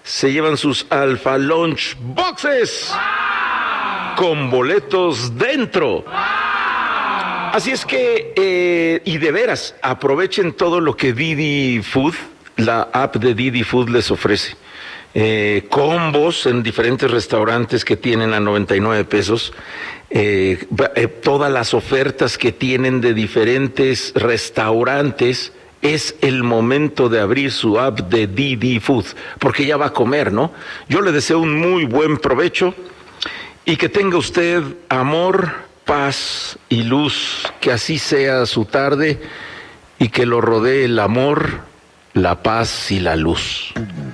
se llevan sus Alfa Lunch Boxes con boletos dentro. Así es que, y de veras, aprovechen todo lo que Didi Food, la app de Didi Food les ofrece. Combos en diferentes restaurantes que tienen a 99 pesos, todas las ofertas que tienen de diferentes restaurantes. Es el momento de abrir su app de Didi Food, porque ya va a comer, ¿no? Yo le deseo un muy buen provecho y que tenga usted amor, paz y luz, que así sea su tarde y que lo rodee el amor, la paz y la luz.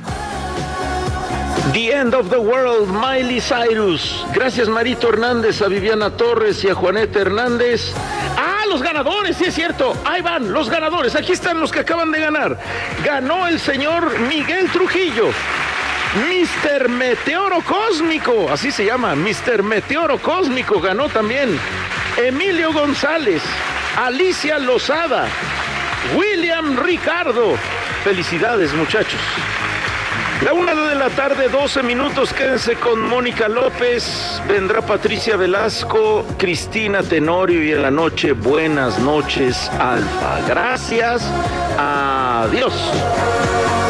The End of the World, Miley Cyrus. Gracias, Marito Hernández, a Viviana Torres y a Juaneta Hernández. Los ganadores, sí es cierto, ahí van los ganadores, aquí están los que acaban de ganar. Ganó el señor Miguel Trujillo, Mr. Meteoro Cósmico, así se llama, Mr. Meteoro Cósmico ganó también. Emilio González, Alicia Lozada, William Ricardo. Felicidades, muchachos. La 1:00 p.m, 12 minutos, quédense con Mónica López, vendrá Patricia Velasco, Cristina Tenorio y en la noche, buenas noches, Alfa. Gracias, adiós.